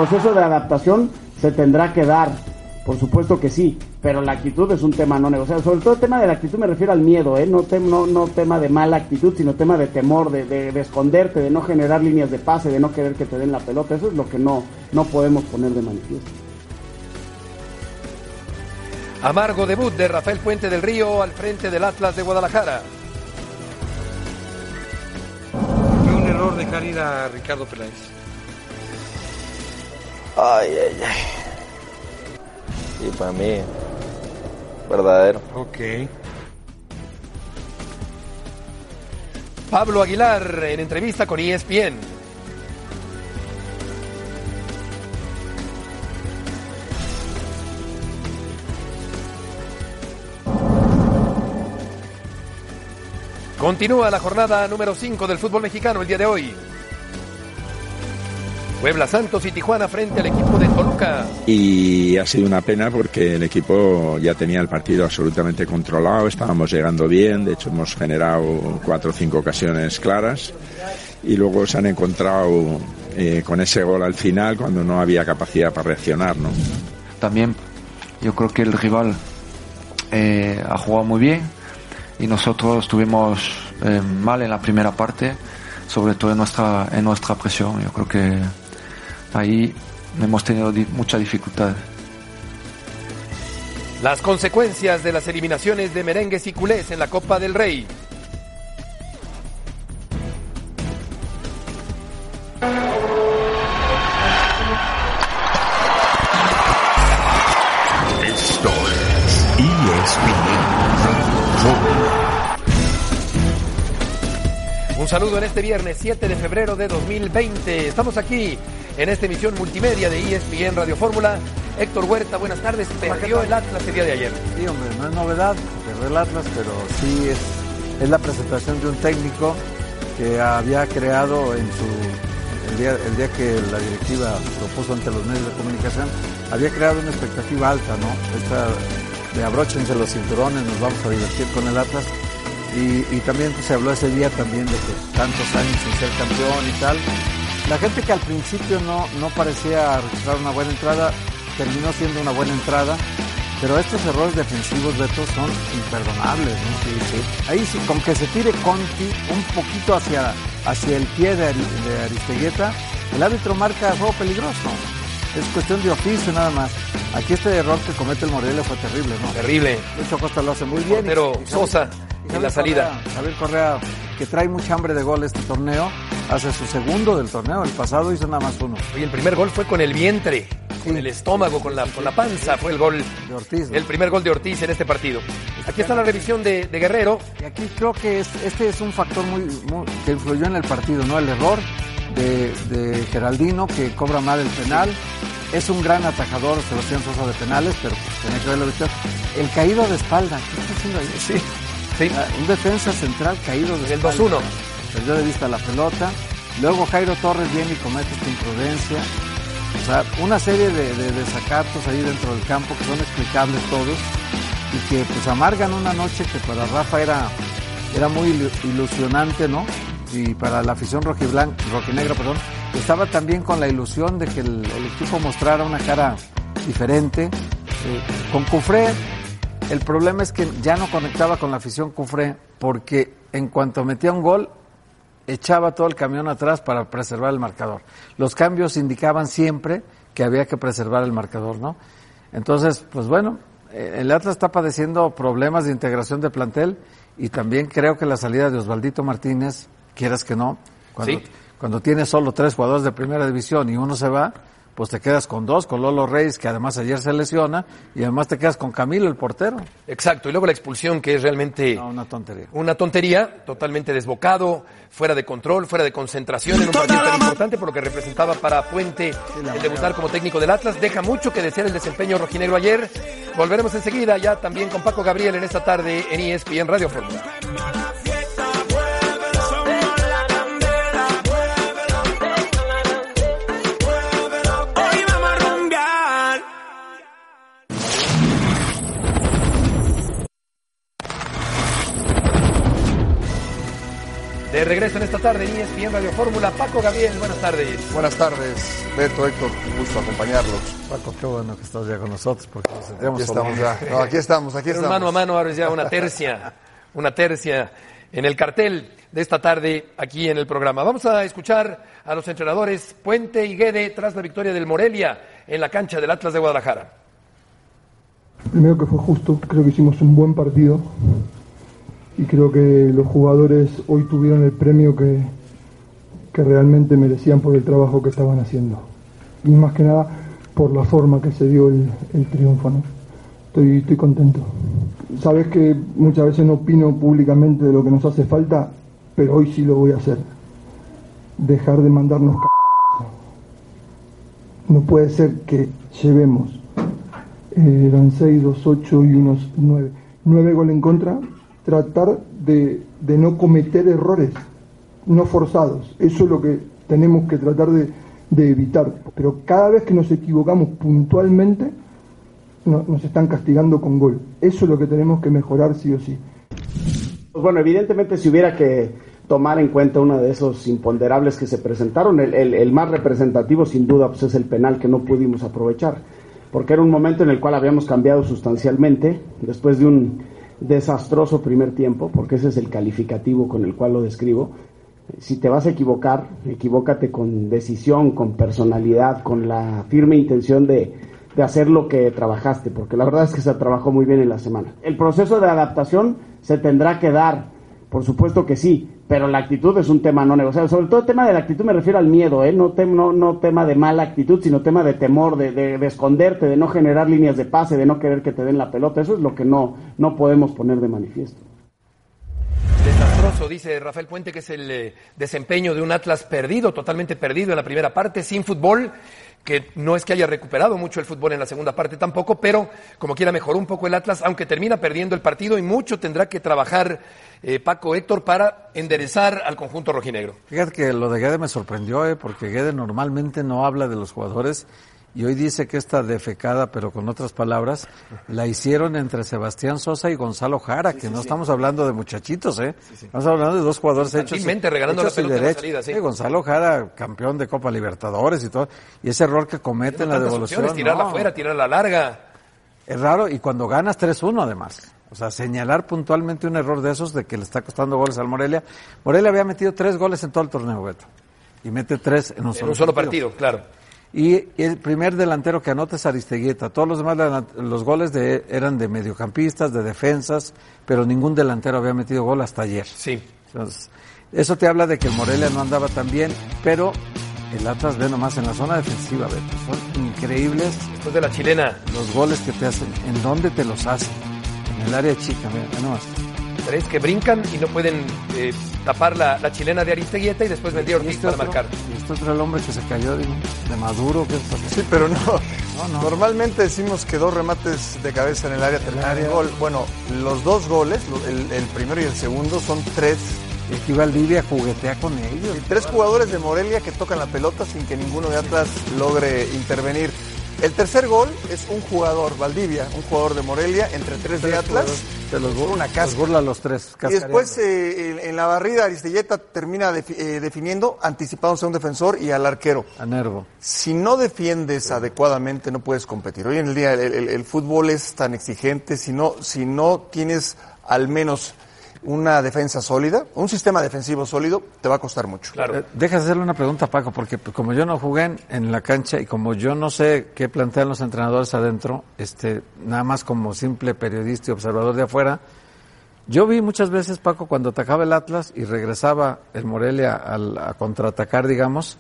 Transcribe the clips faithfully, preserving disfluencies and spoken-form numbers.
proceso de adaptación se tendrá que dar, por supuesto que sí, pero la actitud es un tema no negociable. Sobre todo el tema de la actitud me refiero al miedo, ¿eh? no, te, no, no tema de mala actitud, sino tema de temor, de, de, de esconderte, de no generar líneas de pase, de no querer que te den la pelota. Eso es lo que no, no podemos poner de manifiesto. Amargo debut de Rafael Puente del Río al frente del Atlas de Guadalajara. Fue un error dejar ir a Ricardo Peláez. Ay, ay, ay. Sí, para mí, verdadero. Ok. Pablo Aguilar en entrevista con E S P N. Continúa la jornada número cinco del fútbol mexicano el día de hoy. Puebla, Santos y Tijuana frente al equipo de Toluca. Y ha sido una pena porque el equipo ya tenía el partido absolutamente controlado, estábamos llegando bien, de hecho hemos generado cuatro o cinco ocasiones claras y luego se han encontrado eh, con ese gol al final cuando no había capacidad para reaccionar, ¿no? También yo creo que el rival eh, ha jugado muy bien y nosotros estuvimos eh, mal en la primera parte, sobre todo en nuestra, en nuestra presión. Yo creo que ahí hemos tenido di- mucha dificultad. Las consecuencias de las eliminaciones de merengues y culés en la Copa del Rey. Esto es E S P N Radio Fórmula. Un saludo en este viernes siete de febrero de dos mil veinte. Estamos aquí en esta emisión multimedia de E S P N Radio Fórmula. Héctor Huerta, buenas tardes. Perdió el Atlas el día de ayer. Sí, hombre, no es novedad, perdió el Atlas, pero sí es, es la presentación de un técnico que había creado en su el día, el día que la directiva propuso ante los medios de comunicación, había creado una expectativa alta, ¿no? Esta de abróchense los cinturones, nos vamos a divertir con el Atlas. Y, y también pues, se habló ese día también de que tantos años sin ser campeón y tal. La gente que al principio no, no parecía registrar una buena entrada, terminó siendo una buena entrada, pero estos errores defensivos, Beto, son imperdonables, ¿no? Sí, sí. Ahí sí, con que se tire Conti un poquito hacia, hacia el pie de, Ari, de Aristeguieta, el árbitro marca juego peligroso. Es cuestión de oficio nada más. Aquí este error que comete el Morelia fue terrible, ¿no? Terrible. Lucho Acosta lo hace muy bien. Portero y, y Sosa y en la salida. Correa, Javier Correa, que trae mucha hambre de gol este torneo, hace su segundo del torneo. El pasado hizo nada más uno. Oye, el primer gol fue con el vientre, sí. con el estómago, con la, con la panza. Fue el gol de Ortiz, ¿no? El primer gol de Ortiz en este partido. Aquí está la revisión de, de Guerrero. Y aquí creo que es, este es un factor muy, muy que influyó en el partido, ¿no? El error de, de Geraldino, que cobra mal el penal. Es un gran atajador Sebastián Sosa de penales, pero pues, tenía que verlo visto. El caído de espalda, ¿qué está haciendo ahí? Sí, sí. Un defensa central caído de el espalda. dos uno. Perdió de vista la pelota. Luego Jairo Torres viene y comete esta imprudencia. O sea, una serie de, de desacatos ahí dentro del campo que son explicables todos y que pues amargan una noche que para Rafa era, era muy ilusionante, ¿no? Y para la afición rojiblanca, rojinegra, perdón, estaba también con la ilusión de que el, el equipo mostrara una cara diferente. Eh, con Cufré, el problema es que ya no conectaba con la afición Cufré, porque en cuanto metía un gol, echaba todo el camión atrás para preservar el marcador. Los cambios indicaban siempre que había que preservar el marcador, ¿no? Entonces, pues bueno, el Atlas está padeciendo problemas de integración de plantel y también creo que la salida de Osvaldito Martínez, quieras que no, cuando, sí. cuando tienes solo tres jugadores de primera división y uno se va, pues te quedas con dos, con Lolo Reyes, que además ayer se lesiona, y además te quedas con Camilo, el portero. Exacto, y luego la expulsión, que es realmente... No, una tontería. Una tontería, totalmente desbocado, fuera de control, fuera de concentración en un partido tan importante por lo que representaba para Puente el debutar como técnico del Atlas. Deja mucho que desear el desempeño rojinegro ayer. Volveremos enseguida ya también con Paco Gabriel en esta tarde en E S P N Radio Fórmula. De regreso en esta tarde en E S P N Radio Fórmula, Paco Gabriel, buenas tardes. Buenas tardes, Beto, Héctor, un gusto acompañarlos. Paco, qué bueno que estás ya con nosotros, porque nos sentíamos Aquí estamos ya, no, aquí estamos, aquí Pero estamos. mano a mano ahora es ya una tercia, una tercia en el cartel de esta tarde aquí en el programa. Vamos a escuchar a los entrenadores Puente y Guede tras la victoria del Morelia en la cancha del Atlas de Guadalajara. Primero que fue justo, creo que hicimos un buen partido y creo que los jugadores hoy tuvieron el premio que, que realmente merecían por el trabajo que estaban haciendo. Y más que nada por la forma que se dio el, el triunfo, ¿no? Estoy, estoy contento. Sabes que muchas veces no opino públicamente de lo que nos hace falta, pero hoy sí lo voy a hacer. Dejar de mandarnos c***. No puede ser que llevemos, eh, eran seis, dos, ocho y unos nueve. Nueve goles en contra. Tratar de, de no cometer errores no forzados. Eso es lo que tenemos que tratar de, de evitar. Pero cada vez que nos equivocamos puntualmente, no, nos están castigando con gol. Eso es lo que tenemos que mejorar sí o sí. Pues bueno, evidentemente si hubiera que tomar en cuenta uno de esos imponderables que se presentaron, el, el, el más representativo sin duda pues es el penal que no pudimos aprovechar, porque era un momento en el cual habíamos cambiado sustancialmente después de un desastroso primer tiempo, porque ese es el calificativo con el cual lo describo. Si te vas a equivocar, equivócate con decisión, con personalidad, con la firme intención de, de hacer lo que trabajaste, porque la verdad es que se trabajó muy bien en la semana. El proceso de adaptación se tendrá que dar, por supuesto que sí, pero la actitud es un tema no negociable. Sobre todo el tema de la actitud me refiero al miedo, ¿eh? no, te, no, no tema de mala actitud, sino tema de temor, de, de, de esconderte, de no generar líneas de pase, de no querer que te den la pelota. Eso es lo que no, no podemos poner de manifiesto. Desastroso, dice Rafael Puente, que es el eh, desempeño de un Atlas perdido, totalmente perdido en la primera parte, sin fútbol, que no es que haya recuperado mucho el fútbol en la segunda parte tampoco, pero como quiera mejoró un poco el Atlas, aunque termina perdiendo el partido y mucho tendrá que trabajar eh, Paco Héctor para enderezar al conjunto rojinegro. Fíjate que lo de Guede me sorprendió, eh, porque Guede normalmente no habla de los jugadores y hoy dice que esta defecada, pero con otras palabras, la hicieron entre Sebastián Sosa y Gonzalo Jara, sí, que sí, no sí. estamos hablando de muchachitos, ¿eh? Sí, sí. Estamos hablando de dos jugadores hechos, regalando hechos la pelota y en la salida, sí. Sí, Gonzalo Jara, campeón de Copa Libertadores y todo, y ese error que comete en la devolución. Opciones, tirarla no. afuera, tirarla larga. Es raro, y cuando ganas tres uno además. O sea, señalar puntualmente un error de esos de que le está costando goles al Morelia. Morelia había metido tres goles en todo el torneo, Beto. Y mete tres en un en solo, un solo partido. partido, claro. Y el primer delantero que anota es Aristeguieta. Todos los demás, los goles de, eran de mediocampistas, de defensas, pero ningún delantero había metido gol hasta ayer. Sí. Entonces, eso te habla de que el Morelia no andaba tan bien, pero el Atlas ve nomás en la zona defensiva, Beto. Son increíbles. Después de la chilena. Los goles que te hacen. ¿En dónde te los hacen? En el área chica, mira, nomás. Tres que brincan y no pueden eh, tapar la, la chilena de Aristeguieta y después vendría Ortiz este para otro, marcar. Y este otro el hombre que se cayó de, de Maduro. Que sí, pero no. No, no. Normalmente decimos que dos remates de cabeza en el área terminan en gol. Bueno, los dos goles, el, el primero y el segundo, son tres. Y aquí Valdivia juguetea con ellos. Y tres jugadores de Morelia que tocan la pelota sin que ninguno de Atlas logre intervenir. El tercer gol es un jugador, Valdivia, un jugador de Morelia, entre tres de Atlas. Se los burla, una casa. Los burla a los tres. Y después eh, en, en la barrida Aristeguieta termina defi- eh, definiendo, anticipándose a un defensor y al arquero. A Nervo. Si no defiendes adecuadamente no puedes competir. Hoy en el día el, el, el fútbol es tan exigente, si no, si no tienes al menos una defensa sólida, un sistema defensivo sólido, te va a costar mucho. Claro. Eh, deja de hacerle una pregunta a Paco, porque como yo no jugué en, en la cancha y como yo no sé qué plantean los entrenadores adentro, este, nada más como simple periodista y observador de afuera, yo vi muchas veces, Paco, cuando atacaba el Atlas y regresaba el Morelia al, a contraatacar, digamos,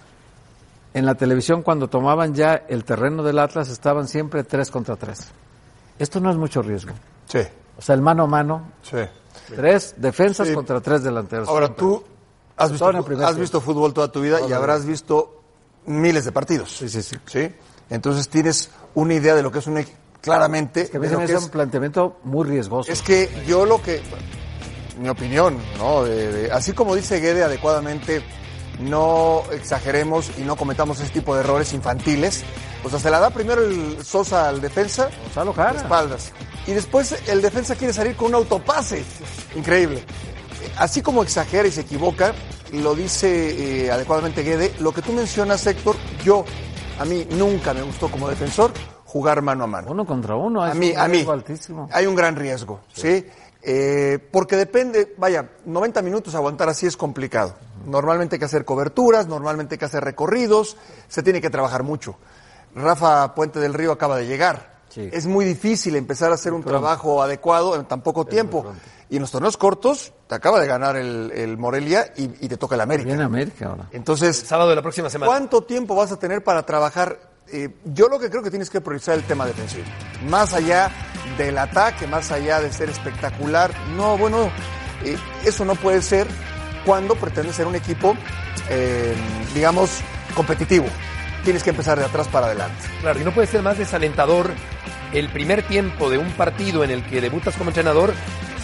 en la televisión cuando tomaban ya el terreno del Atlas estaban siempre tres contra tres. Esto no es mucho riesgo. Sí. O sea, el mano a mano. Sí. Tres defensas sí. contra tres delanteros. Ahora tú has visto, has visto fútbol toda tu vida y habrás visto miles de partidos. Sí, sí, sí. ¿Sí? Entonces tienes una idea de lo que es un claramente. Es que a mí se me hace un planteamiento muy riesgoso. Es que yo lo que, mi opinión, ¿no? De, de, así como dice Guede adecuadamente, no exageremos y no cometamos ese tipo de errores infantiles. O sea, se la da primero el Sosa al defensa, Gonzalo Jara, espaldas. Y después el defensa quiere salir con un autopase. Increíble. Así como exagera y se equivoca, lo dice eh, adecuadamente Guede. Lo que tú mencionas, Héctor, yo, a mí nunca me gustó como defensor jugar mano a mano. Uno contra uno, a mí, a mí, altísimo. Hay un gran riesgo, ¿sí? ¿sí? Eh, porque depende, vaya, noventa minutos aguantar así es complicado. Normalmente hay que hacer coberturas, normalmente hay que hacer recorridos, se tiene que trabajar mucho. Rafa Puente del Río acaba de llegar. Sí. Es muy difícil empezar a hacer un pronto. trabajo adecuado en tan poco es tiempo. Y en los torneos cortos te acaba de ganar el, el Morelia y, y te toca el América. Viene América ahora. Entonces, el sábado de la próxima semana. ¿Cuánto tiempo vas a tener para trabajar? Eh, yo lo que creo que tienes que priorizar el tema defensivo. Más allá del ataque, más allá de ser espectacular. No, bueno, eh, eso no puede ser cuando pretendes ser un equipo, eh, digamos, competitivo. Tienes que empezar de atrás para adelante. Claro, y no puede ser más desalentador el primer tiempo de un partido en el que debutas como entrenador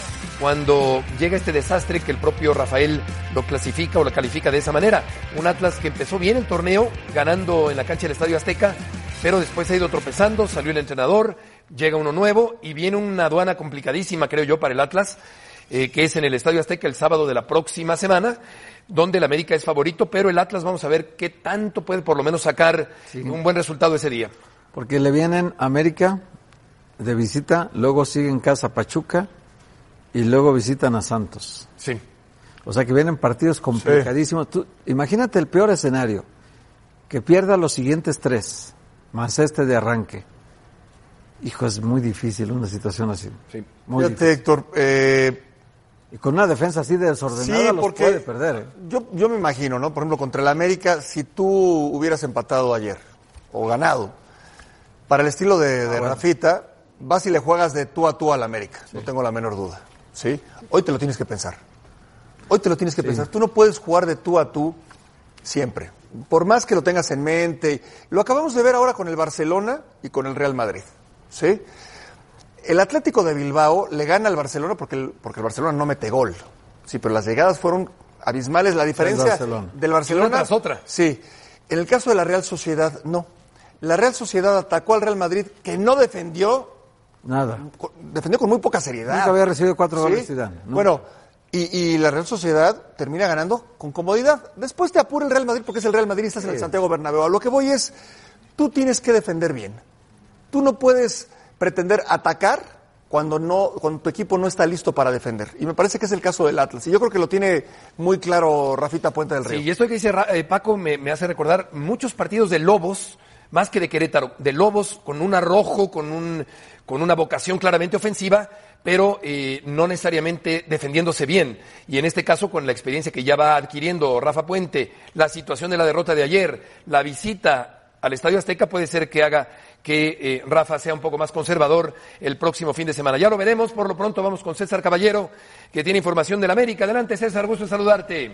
cuando llega este desastre que el propio Rafael lo clasifica o lo califica de esa manera. Un Atlas que empezó bien el torneo, ganando en la cancha del Estadio Azteca, pero después ha ido tropezando, salió el entrenador, llega uno nuevo y viene una aduana complicadísima, creo yo, para el Atlas, eh, que es en el Estadio Azteca el sábado de la próxima semana, donde el América es favorito, pero el Atlas vamos a ver qué tanto puede por lo menos sacar sí. un buen resultado ese día. Porque le vienen América de visita, luego sigue en casa Pachuca y luego visitan a Santos. Sí. O sea que vienen partidos complicadísimos. Sí. Tú, imagínate el peor escenario, que pierda los siguientes tres, más este de arranque. Hijo, es muy difícil una situación así. Sí. Muy Fíjate, difícil. Héctor, eh... y con una defensa así desordenada sí, los puede perder. ¿eh? Yo, yo me imagino, ¿no? Por ejemplo, contra el América, si tú hubieras empatado ayer o ganado, para el estilo de, de ah, bueno. Rafita, vas y le juegas de tú a tú al América, sí. no tengo la menor duda. ¿Sí? Hoy te lo tienes que pensar. Hoy te lo tienes que sí. pensar. Tú no puedes jugar de tú a tú siempre. Por más que lo tengas en mente. Lo acabamos de ver ahora con el Barcelona y con el Real Madrid. ¿Sí? El Atlético de Bilbao le gana al Barcelona porque el, porque el Barcelona no mete gol. Sí, pero las llegadas fueron abismales. La diferencia Barcelona. del Barcelona... Una tras otra. Sí. En el caso de la Real Sociedad, no. La Real Sociedad atacó al Real Madrid, que no defendió... Nada. Defendió con muy poca seriedad. Nunca había recibido cuatro goles ¿Sí? Zidane, ¿no? Bueno, y, y la Real Sociedad termina ganando con comodidad. Después te apura el Real Madrid porque es el Real Madrid y estás sí. en el Santiago Bernabéu. A lo que voy es, tú tienes que defender bien. Tú no puedes pretender atacar cuando no, cuando tu equipo no está listo para defender. Y me parece que es el caso del Atlas. Y yo creo que lo tiene muy claro Rafita Puente del Río. Sí, y esto que dice eh, Paco me, me hace recordar muchos partidos de Lobos, más que de Querétaro, de Lobos con un arrojo, con un con una vocación claramente ofensiva, pero eh, no necesariamente defendiéndose bien. Y en este caso, con la experiencia que ya va adquiriendo Rafa Puente, la situación de la derrota de ayer, la visita al Estadio Azteca puede ser que haga que eh, Rafa sea un poco más conservador el próximo fin de semana. Ya lo veremos. Por lo pronto vamos con César Caballero, que tiene información del América. Adelante, César, gusto en saludarte.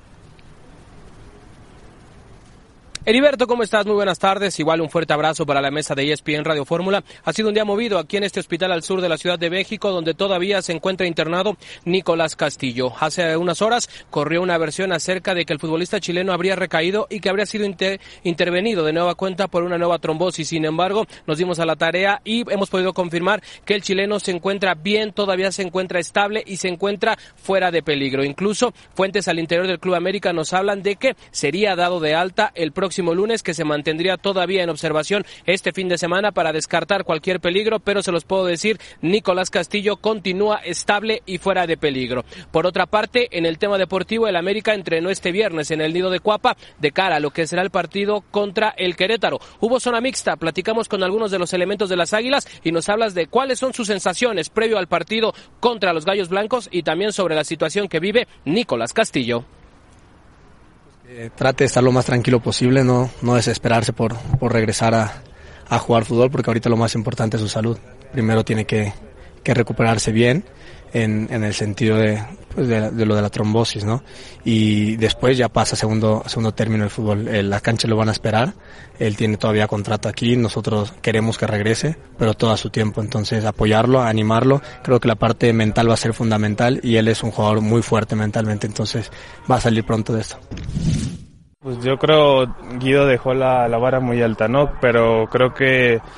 Heriberto, ¿cómo estás? Muy buenas tardes. Igual un fuerte abrazo para la mesa de E S P N Radio Fórmula. Ha sido un día movido aquí en este hospital al sur de la Ciudad de México, donde todavía se encuentra internado Nicolás Castillo. Hace unas horas corrió una versión acerca de que el futbolista chileno habría recaído y que habría sido inter- intervenido de nueva cuenta por una nueva trombosis. Sin embargo, nos dimos a la tarea y hemos podido confirmar que el chileno se encuentra bien, todavía se encuentra estable y se encuentra fuera de peligro. Incluso fuentes al interior del Club América nos hablan de que sería dado de alta el próximo lunes, que se mantendría todavía en observación este fin de semana para descartar cualquier peligro, pero se los puedo decir, Nicolás Castillo continúa estable y fuera de peligro. Por otra parte, en el tema deportivo, el América entrenó este viernes en el Nido de Cuapa de cara a lo que será el partido contra el Querétaro. Hubo zona mixta, platicamos con algunos de los elementos de las Águilas y nos hablas de cuáles son sus sensaciones previo al partido contra los Gallos Blancos y también sobre la situación que vive Nicolás Castillo. Eh, trate de estar lo más tranquilo posible, no, no desesperarse por, por regresar a, a jugar fútbol, porque ahorita lo más importante es su salud. Primero tiene que, que recuperarse bien en, en el sentido de, pues de, de lo de la trombosis, ¿no? Y después ya pasa a segundo, segundo término el fútbol. Eh, la cancha lo van a esperar, él tiene todavía contrato aquí, nosotros queremos que regrese, pero todo a su tiempo. Entonces apoyarlo, animarlo, creo que la parte mental va a ser fundamental y él es un jugador muy fuerte mentalmente, entonces va a salir pronto de esto. Pues yo creo Guido dejó la, la vara muy alta, ¿no? Pero creo que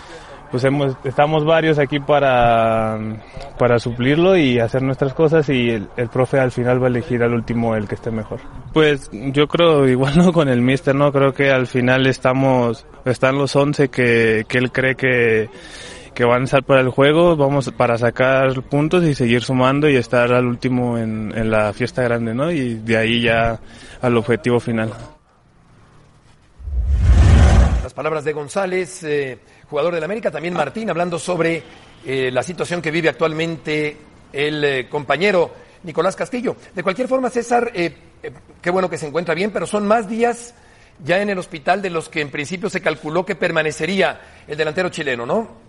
pues hemos, estamos varios aquí para, para suplirlo y hacer nuestras cosas, y el, el profe al final va a elegir al último el que esté mejor. Pues yo creo igual, no, con el míster, ¿no? Creo que al final estamos, están los once que, que él cree que, que van a estar para el juego, vamos para sacar puntos y seguir sumando y estar al último en, en la fiesta grande, ¿no? Y de ahí ya al objetivo final. Las palabras de González, eh, jugador del América, también Martín, hablando sobre eh, la situación que vive actualmente el eh, compañero Nicolás Castillo. De cualquier forma, César, eh, eh, qué bueno que se encuentra bien, pero son más días ya en el hospital de los que en principio se calculó que permanecería el delantero chileno, ¿no?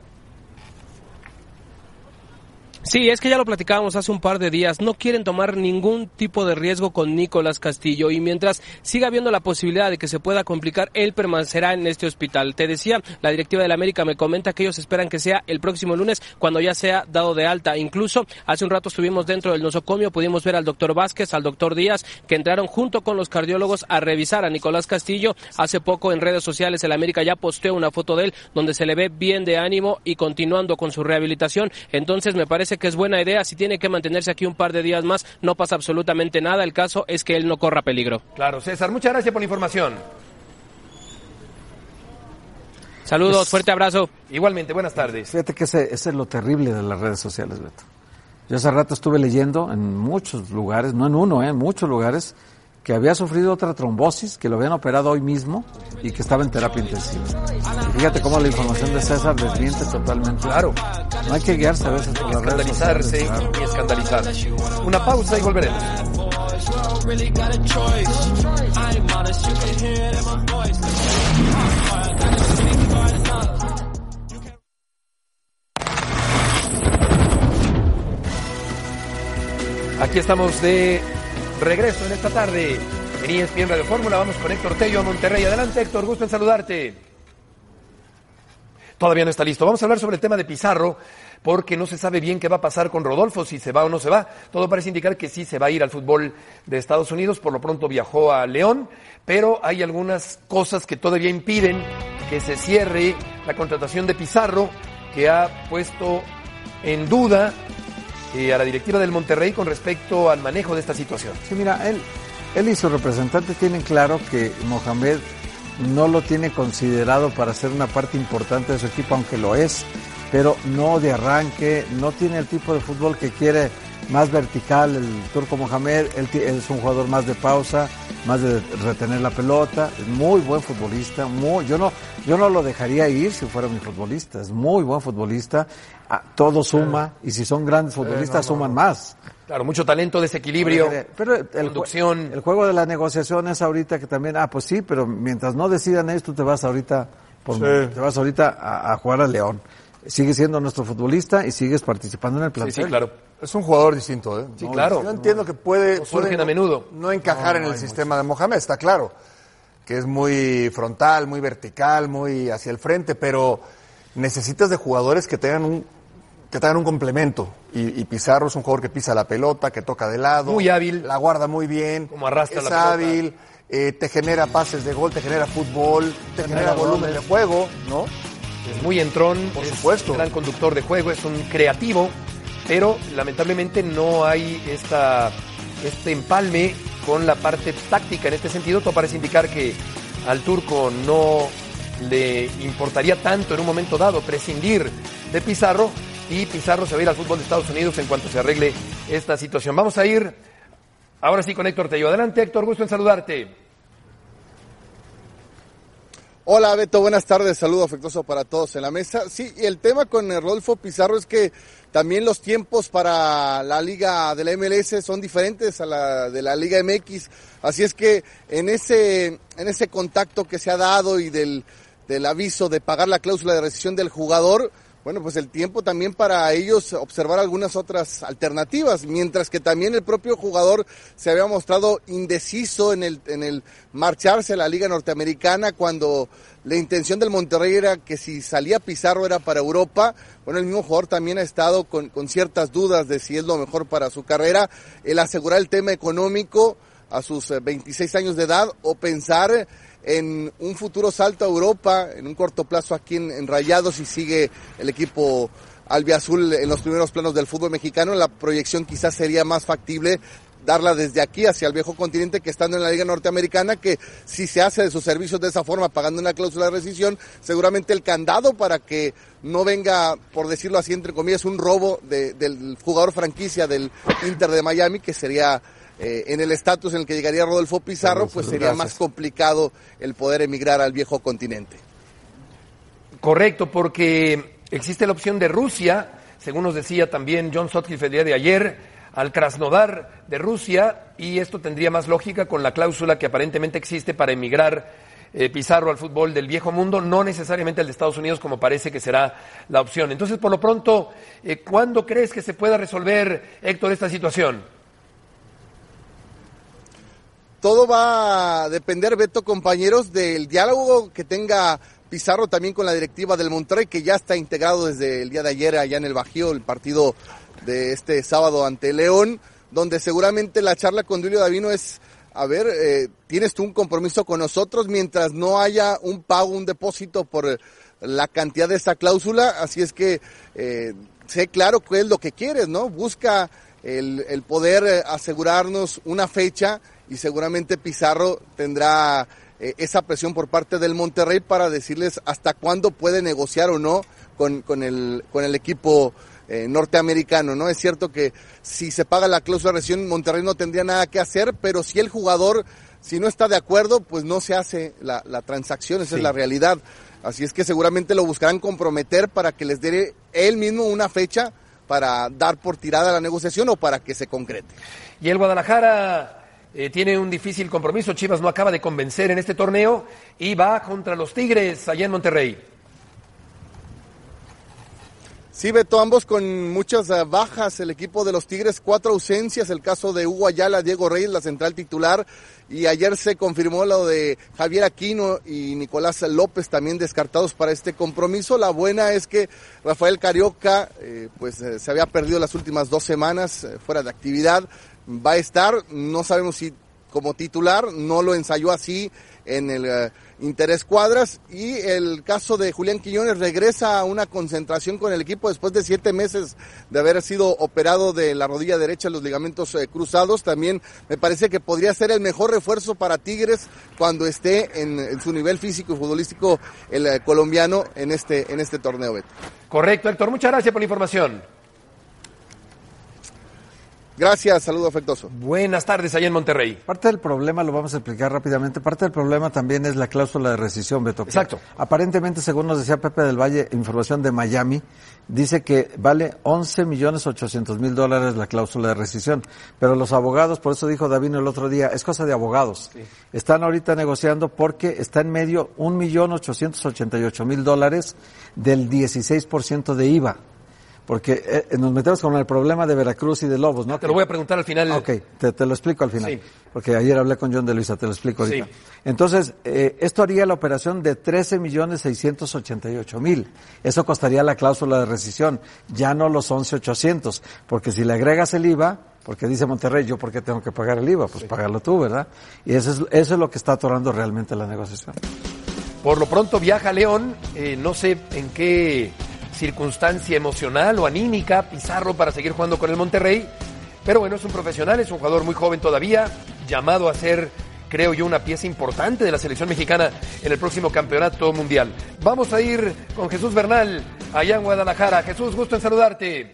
Sí, es que ya lo platicábamos hace un par de días, no quieren tomar ningún tipo de riesgo con Nicolás Castillo, y mientras siga habiendo la posibilidad de que se pueda complicar, él permanecerá en este hospital. Te decía, la directiva del América me comenta que ellos esperan que sea el próximo lunes cuando ya sea dado de alta. Incluso hace un rato estuvimos dentro del nosocomio, pudimos ver al doctor Vázquez, al doctor Díaz, que entraron junto con los cardiólogos a revisar a Nicolás Castillo. Hace poco en redes sociales el América ya posteó una foto de él donde se le ve bien de ánimo y continuando con su rehabilitación. Entonces me parece que es buena idea, si tiene que mantenerse aquí un par de días más, no pasa absolutamente nada, el caso es que él no corra peligro. Claro, César, muchas gracias por la información. Saludos, es... fuerte abrazo. Igualmente, buenas tardes. Fíjate que ese, ese es lo terrible de las redes sociales, Beto. Yo hace rato estuve leyendo en muchos lugares, no en uno, eh, en muchos lugares, que había sufrido otra trombosis, que lo habían operado hoy mismo y que estaba en terapia intensiva. Y fíjate cómo la información de César desmiente totalmente. Claro. No hay que guiarse a veces por las redes sociales. Escandalizarse y escandalizarse. Una pausa y volveremos. Aquí estamos de regreso en esta tarde en E S P N Radio Fórmula. Vamos con Héctor Tello a Monterrey. Adelante, Héctor, gusto en saludarte. Todavía no está listo. Vamos a hablar sobre el tema de Pizarro, porque no se sabe bien qué va a pasar con Rodolfo, si se va o no se va. Todo parece indicar que sí se va a ir al fútbol de Estados Unidos. Por lo pronto viajó a León, pero hay algunas cosas que todavía impiden que se cierre la contratación de Pizarro, que ha puesto en duda Eh, a la directiva del Monterrey con respecto al manejo de esta situación. Sí, mira, él, él y su representante tienen claro que Mohamed no lo tiene considerado para ser una parte importante de su equipo, aunque lo es, pero no de arranque, no tiene el tipo de fútbol que quiere, más vertical el turco Mohamed. Él, él es un jugador más de pausa, más de retener la pelota, es muy buen futbolista, muy, yo no, yo no lo dejaría ir si fuera mi futbolista, es muy buen futbolista, todo suma, y si son grandes futbolistas eh, no, no, suman más. Claro, mucho talento, desequilibrio, pero el, conducción. El juego de la negociación es ahorita que también, ah, pues sí, pero mientras no decidan ellos, tú te vas ahorita, por, sí. te vas ahorita a, a jugar al León. Sigue siendo nuestro futbolista y sigues participando en el plantel. Sí, sí, claro. Es un jugador distinto, ¿eh? Sí, no, claro. Yo entiendo que puede, surgen puede a menudo. No, no encajar no, no en el sistema mucho. de Mohamed, está claro. Que es muy frontal, muy vertical, muy hacia el frente, pero necesitas de jugadores que tengan un que tengan un complemento. Y, y Pizarro es un jugador que pisa la pelota, que toca de lado. Muy hábil. La guarda muy bien. Como arrastra es la pelota. hábil, eh, te genera pases de gol, te genera fútbol, te genera, genera volumen de juego, ¿no? Es muy entrón, por es supuesto. un gran conductor de juego, es un creativo, pero lamentablemente no hay esta, este empalme con la parte táctica. En este sentido, todo parece indicar que al turco no le importaría tanto en un momento dado prescindir de Pizarro, y Pizarro se va a ir al fútbol de Estados Unidos en cuanto se arregle esta situación. Vamos a ir ahora sí con Héctor Tello. Adelante, Héctor, gusto en saludarte. Hola Beto, buenas tardes, saludo afectuoso para todos en la mesa. Sí, y el tema con Rodolfo Pizarro es que también los tiempos para la liga de la M L S son diferentes a la de la Liga M X, así es que en ese en ese contacto que se ha dado y del, del aviso de pagar la cláusula de rescisión del jugador, bueno, pues el tiempo también para ellos observar algunas otras alternativas, mientras que también el propio jugador se había mostrado indeciso en el, en el marcharse a la Liga Norteamericana, cuando la intención del Monterrey era que si salía Pizarro era para Europa. Bueno, el mismo jugador también ha estado con, con ciertas dudas de si es lo mejor para su carrera. El asegurar el tema económico a sus veintiséis años de edad, o pensar en un futuro salto a Europa, en un corto plazo aquí en, en Rayados, si sigue el equipo albiazul en los primeros planos del fútbol mexicano. La proyección quizás sería más factible darla desde aquí hacia el viejo continente que estando en la Liga Norteamericana, que si se hace de sus servicios de esa forma, pagando una cláusula de rescisión, seguramente el candado para que no venga, por decirlo así, entre comillas, un robo de, del jugador franquicia del Inter de Miami, que sería eh, en el estatus en el que llegaría Rodolfo Pizarro, bueno, pues sería gracias. más complicado el poder emigrar al viejo continente. Correcto, porque existe la opción de Rusia, según nos decía también John Sutcliffe el día de ayer, al Krasnodar de Rusia, y esto tendría más lógica con la cláusula que aparentemente existe para emigrar eh, Pizarro al fútbol del viejo mundo, no necesariamente al de Estados Unidos, como parece que será la opción. Entonces, por lo pronto, eh, ¿cuándo crees que se pueda resolver, Héctor, esta situación? Todo va a depender, Beto, compañeros, del diálogo que tenga Pizarro también con la directiva del Monterrey, que ya está integrado desde el día de ayer allá en el Bajío, el partido de este sábado ante León, donde seguramente la charla con Duilio Davino es, a ver, eh, tienes tú un compromiso con nosotros mientras no haya un pago, un depósito por la cantidad de esta cláusula, así es que eh, sé claro qué es lo que quieres, ¿no? Busca el, el poder asegurarnos una fecha, y seguramente Pizarro tendrá eh, esa presión por parte del Monterrey para decirles hasta cuándo puede negociar o no con, con, el, con el equipo Eh, norteamericano, ¿no? Es cierto que si se paga la cláusula de rescisión, Monterrey no tendría nada que hacer, pero si el jugador, si no está de acuerdo, pues no se hace la, la transacción, esa sí. es la realidad. Así es que seguramente lo buscarán comprometer para que les dé él mismo una fecha para dar por tirada la negociación o para que se concrete. Y el Guadalajara eh, tiene un difícil compromiso. Chivas no acaba de convencer en este torneo y va contra los Tigres allá en Monterrey. Sí, Beto, ambos con muchas uh, bajas, el equipo de los Tigres, cuatro ausencias, el caso de Hugo Ayala, Diego Reyes, la central titular, y ayer se confirmó lo de Javier Aquino y Nicolás López también descartados para este compromiso. La buena es que Rafael Carioca, eh, pues eh, se había perdido las últimas dos semanas eh, fuera de actividad, va a estar, no sabemos si como titular, no lo ensayó así en el uh, Interés Cuadras, y el caso de Julián Quiñones regresa a una concentración con el equipo después de siete meses de haber sido operado de la rodilla derecha, los ligamentos eh, cruzados. También me parece que podría ser el mejor refuerzo para Tigres cuando esté en, en su nivel físico y futbolístico el eh, colombiano en este, en este torneo, Beto. Correcto, Héctor, muchas gracias por la información. Gracias, saludo afectuoso. Buenas tardes allá en Monterrey. Parte del problema, lo vamos a explicar rápidamente, parte del problema también es la cláusula de rescisión, Beto. Exacto. Aparentemente, según nos decía Pepe del Valle, información de Miami, dice que vale once millones ochocientos mil dólares la cláusula de rescisión. Pero los abogados, por eso dijo Davino el otro día, es cosa de abogados. Sí. Están ahorita negociando porque está en medio un millón ochocientos ochenta y ocho mil dólares del dieciséis por ciento de I V A. Porque eh, nos metemos con el problema de Veracruz y de Lobos, ¿no? Te lo voy a preguntar al final. Ok, te, te lo explico al final. Sí. Porque ayer hablé con John de Luisa, te lo explico ahorita. Sí. Entonces, eh, esto haría la operación de trece millones seiscientos ochenta y ocho mil. Eso costaría la cláusula de rescisión, ya no los once ochocientos. Porque si le agregas el I V A, porque dice Monterrey, ¿yo por qué tengo que pagar el I V A? Pues sí. Págalo tú, ¿verdad? Y eso es, eso es lo que está atorando realmente la negociación. Por lo pronto viaja León, eh, no sé en qué circunstancia emocional o anímica Pizarro para seguir jugando con el Monterrey, pero bueno, es un profesional, es un jugador muy joven todavía, llamado a ser, creo yo, una pieza importante de la selección mexicana en el próximo campeonato mundial. Vamos a ir con Jesús Bernal allá en Guadalajara. Jesús, gusto en saludarte.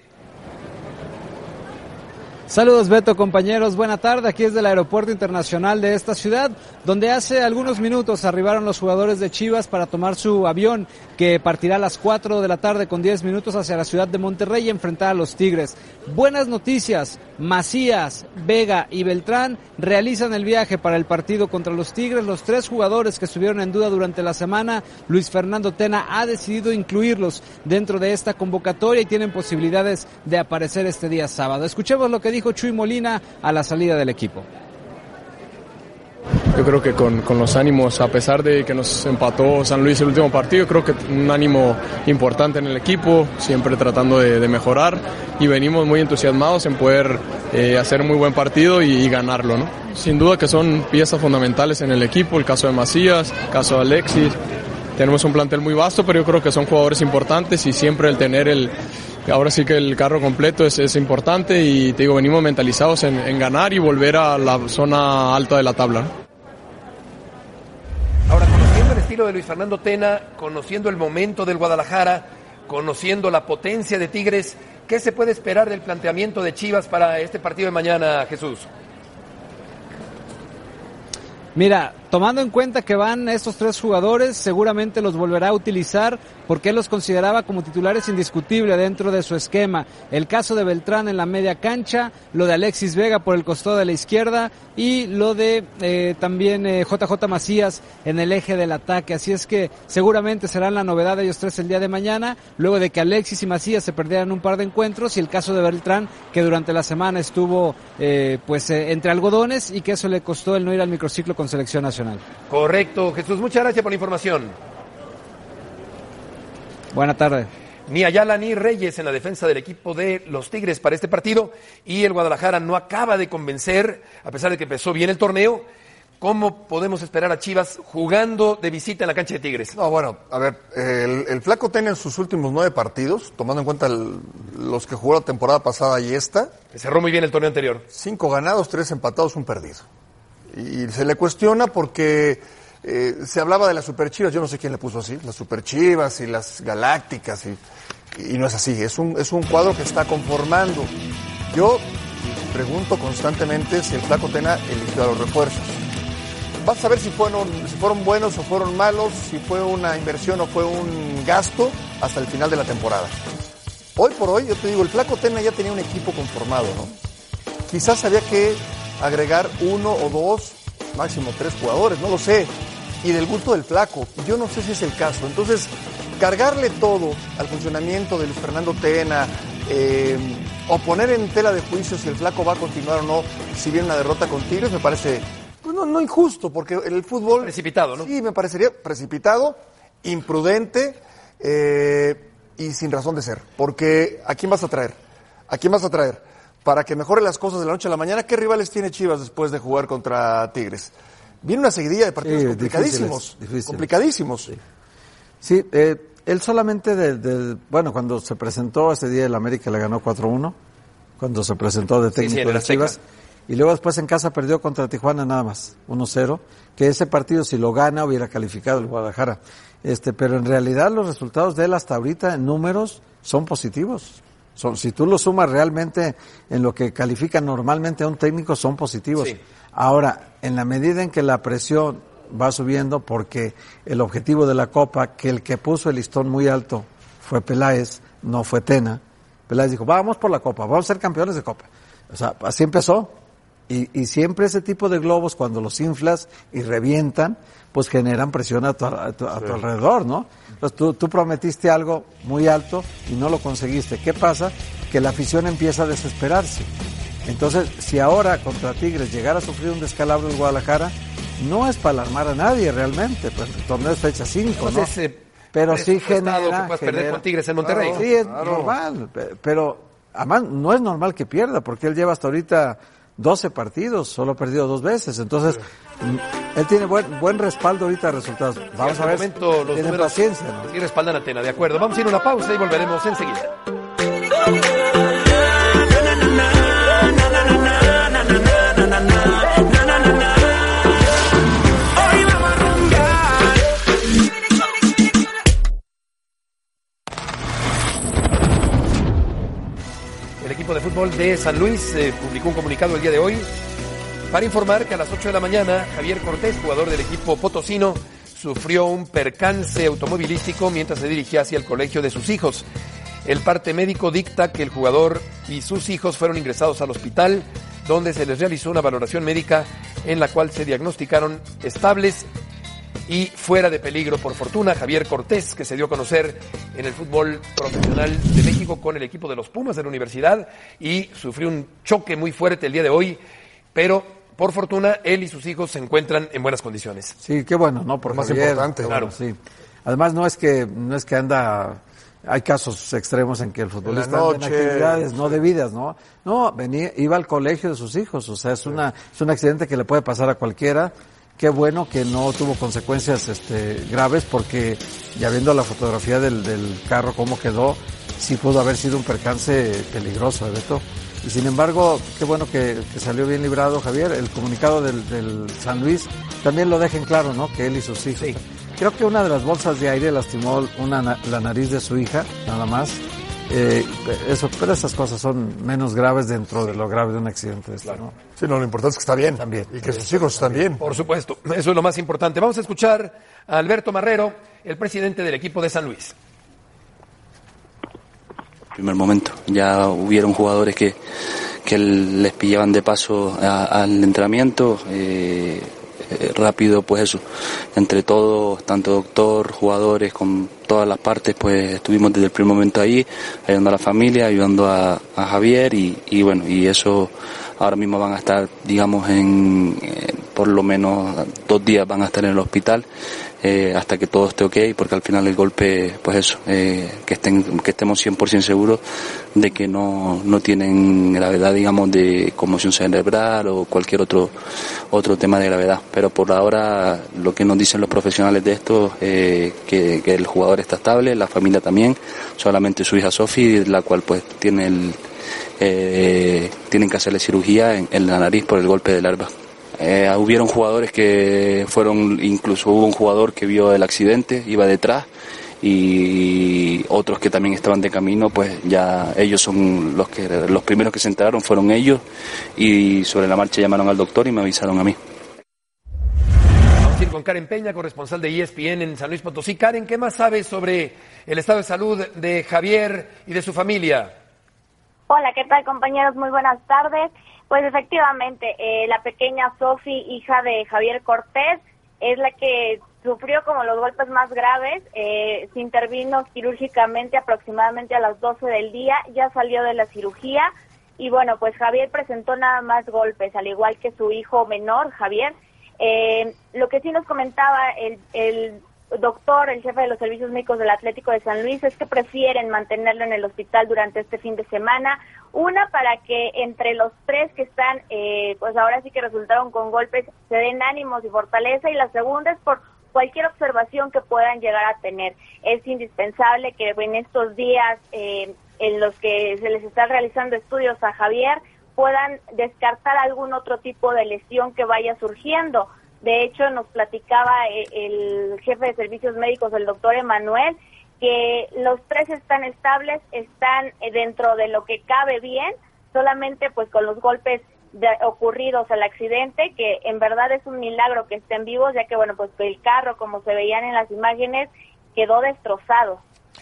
Saludos, Beto, compañeros, buena tarde. Aquí es del Aeropuerto Internacional de esta ciudad, donde hace algunos minutos arribaron los jugadores de Chivas para tomar su avión, que partirá a las cuatro de la tarde con diez minutos hacia la ciudad de Monterrey y enfrentar a los Tigres. Buenas noticias, Macías, Vega y Beltrán realizan el viaje para el partido contra los Tigres. Los tres jugadores que estuvieron en duda durante la semana, Luis Fernando Tena ha decidido incluirlos dentro de esta convocatoria y tienen posibilidades de aparecer este día sábado. Escuchemos lo que dijo Chuy Molina a la salida del equipo. yo creo que con, con los ánimos, a pesar de que nos empató San Luis el último partido, creo que un ánimo importante en el equipo, siempre tratando de, de mejorar, y venimos muy entusiasmados en poder eh, hacer muy buen partido y, y ganarlo, ¿no? Sin duda que son piezas fundamentales en el equipo, el caso de Macías, el caso de Alexis. Tenemos un plantel muy vasto, pero yo creo que son jugadores importantes y siempre el tener el, ahora sí que el carro completo es, es importante, y te digo, venimos mentalizados en, en ganar y volver a la zona alta de la tabla, ¿no? Ahora, conociendo el estilo de Luis Fernando Tena, conociendo el momento del Guadalajara, conociendo la potencia de Tigres, ¿qué se puede esperar del planteamiento de Chivas para este partido de mañana, Jesús? Mira, tomando en cuenta que van estos tres jugadores, seguramente los volverá a utilizar porque él los consideraba como titulares indiscutibles dentro de su esquema. El caso de Beltrán en la media cancha, lo de Alexis Vega por el costado de la izquierda y lo de eh, también eh, J J Macías en el eje del ataque. Así es que seguramente serán la novedad de ellos tres el día de mañana, luego de que Alexis y Macías se perdieran un par de encuentros, y el caso de Beltrán, que durante la semana estuvo eh, pues eh, entre algodones, y que eso le costó el no ir al microciclo con selección nacional. Correcto, Jesús, muchas gracias por la información. Buenas tardes. Ni Ayala ni Reyes en la defensa del equipo de los Tigres para este partido, y el Guadalajara no acaba de convencer, a pesar de que empezó bien el torneo. ¿Cómo podemos esperar a Chivas jugando de visita en la cancha de Tigres? No, bueno, a ver, el, el Flaco Tena en sus últimos nueve partidos, tomando en cuenta el, los que jugó la temporada pasada y esta. Cerró muy bien el torneo anterior. Cinco ganados, tres empatados, un perdido. Y se le cuestiona porque eh, se hablaba de las Superchivas, yo no sé quién le puso así, las Superchivas y las Galácticas, y, y no es así, es un, es un cuadro que está conformando. Yo pregunto constantemente si el Flaco Tena eligió a los refuerzos. Vas a ver si fueron, si fueron buenos o fueron malos, si fue una inversión o fue un gasto hasta el final de la temporada. Hoy por hoy, yo te digo, el Flaco Tena ya tenía un equipo conformado, ¿no? Quizás había que agregar uno o dos, máximo tres jugadores, no lo sé, y del gusto del Flaco, yo no sé si es el caso. Entonces, cargarle todo al funcionamiento de Luis Fernando Tena, eh, o poner en tela de juicio si el Flaco va a continuar o no, si viene una derrota con Tigres, me parece, pues no, no injusto, porque el fútbol... Precipitado, ¿no? Sí, me parecería precipitado, imprudente, eh, y sin razón de ser, porque ¿a quién vas a traer? ¿A quién vas a traer? Para que mejore las cosas de la noche a la mañana. ¿Qué rivales tiene Chivas después de jugar contra Tigres? Viene una seguidilla de partidos sí, complicadísimos. Difíciles, difíciles. Complicadísimos. Sí, sí eh, él solamente, de, de, bueno, cuando se presentó ese día el América le ganó cuatro uno, cuando se presentó de técnico sí, sí, de Chivas, y luego después en casa perdió contra Tijuana nada más, uno cero, que ese partido si lo gana hubiera calificado el Guadalajara. Este, pero en realidad los resultados de él hasta ahorita en números son positivos. Son, si tú lo sumas realmente en lo que califica normalmente a un técnico, son positivos. Sí. Ahora, en la medida en que la presión va subiendo, porque el objetivo de la Copa, que el que puso el listón muy alto fue Peláez, no fue Tena. Peláez dijo, vamos por la Copa, vamos a ser campeones de Copa. O sea, así empezó. Y, y siempre ese tipo de globos, cuando los inflas y revientan, pues generan presión a tu, a tu, a tu sí. alrededor, ¿no? Entonces tú, tú prometiste algo muy alto y no lo conseguiste. ¿Qué pasa? Que la afición empieza a desesperarse. Entonces, si ahora contra Tigres llegara a sufrir un descalabro el Guadalajara, no es para alarmar a nadie realmente, pues el torneo es fecha cinco, ¿no? Pues ese, pero sí genera... que puedas genera, perder con Tigres en Monterrey. Claro, sí, es claro. normal, pero además no es normal que pierda, porque él lleva hasta ahorita doce partidos, solo ha perdido dos veces, entonces sí. él tiene buen buen respaldo ahorita de resultados. Vamos sí, a ver, momento, los tiene paciencia, ¿no? Sí respaldan a Tena, de acuerdo. Vamos a ir a una pausa y volveremos enseguida. El equipo de fútbol de San Luis eh, publicó un comunicado el día de hoy para informar que a las ocho de la mañana Javier Cortés, jugador del equipo potosino, sufrió un percance automovilístico mientras se dirigía hacia el colegio de sus hijos. El parte médico dicta que el jugador y sus hijos fueron ingresados al hospital, donde se les realizó una valoración médica en la cual se diagnosticaron estables y fuera de peligro. Por fortuna, Javier Cortés, que se dio a conocer en el fútbol profesional de México con el equipo de los Pumas de la universidad y sufrió un choque muy fuerte el día de hoy, pero por fortuna, él y sus hijos se encuentran en buenas condiciones. Sí, qué bueno, ¿no? Por Más Javier, importante. Claro, sí. Además, no es que no es que anda... Hay casos extremos en que el futbolista anda en actividades no debidas, ¿no? No, venía, iba al colegio de sus hijos, o sea, es una es un accidente que le puede pasar a cualquiera. Qué bueno que no tuvo consecuencias este graves, porque ya viendo la fotografía del, del carro cómo quedó, sí pudo haber sido un percance peligroso, Beto. Y sin embargo, qué bueno que, que salió bien librado Javier. El comunicado del, del San Luis también lo dejen claro, ¿no? Que él y sus hijos. Sí. Creo que una de las bolsas de aire lastimó una, la nariz de su hija, nada más. Eh, eso, pero esas cosas son menos graves dentro de lo grave de un accidente de esto, ¿no? Sí, no, lo importante es que está bien. También. Y que sus hijos están bien. Por supuesto, eso es lo más importante. Vamos a escuchar a Alberto Marrero, el presidente del equipo de San Luis. Primer momento, ya hubieron jugadores que, que les pillaban de paso a, al entrenamiento, eh, rápido, pues eso, entre todos, tanto doctor, jugadores, con todas las partes, pues estuvimos desde el primer momento ahí, ayudando a la familia, ayudando a, a Javier y, y bueno, y eso ahora mismo van a estar, digamos, en, en por lo menos dos días van a estar en el hospital eh, hasta que todo esté ok, porque al final el golpe, pues eso, eh, que estén, que estemos cien por ciento seguros de que no, no tienen gravedad, digamos, de conmoción cerebral o cualquier otro, otro tema de gravedad. Pero por ahora lo que nos dicen los profesionales de esto, eh, que, que el jugador está estable, la familia también, solamente su hija Sofi, la cual pues tiene el, eh, tienen que hacerle cirugía en, en la nariz por el golpe del airbag. Eh, hubieron jugadores que fueron, incluso hubo un jugador que vio el accidente, iba detrás, y otros que también estaban de camino, pues ya ellos son los que los primeros que se enteraron fueron ellos, y sobre la marcha llamaron al doctor y me avisaron a mí. Vamos a ir con Karen Peña, corresponsal de E S P N en San Luis Potosí. Karen, ¿qué más sabes sobre el estado de salud de Javier y de su familia? Hola, ¿qué tal, compañeros? Muy buenas tardes. Pues efectivamente, eh, la pequeña Sofi, hija de Javier Cortés, es la que sufrió como los golpes más graves. Eh, se intervino quirúrgicamente aproximadamente a las doce del día, ya salió de la cirugía y bueno, pues Javier presentó nada más golpes, al igual que su hijo menor, Javier. Eh, lo que sí nos comentaba el, el doctor, el jefe de los servicios médicos del Atlético de San Luis, es que prefieren mantenerlo en el hospital durante este fin de semana. Una, para que entre los tres que están, eh, pues ahora sí que resultaron con golpes, se den ánimos y fortaleza. Y la segunda es por cualquier observación que puedan llegar a tener. Es indispensable que en estos días eh, en los que se les está realizando estudios a Javier, puedan descartar algún otro tipo de lesión que vaya surgiendo. De hecho, nos platicaba el jefe de servicios médicos, el doctor Emanuel, que los tres están estables, están dentro de lo que cabe bien, solamente pues con los golpes de, ocurridos al accidente, que en verdad es un milagro que estén vivos, ya que bueno, pues el carro, como se veían en las imágenes, quedó destrozado.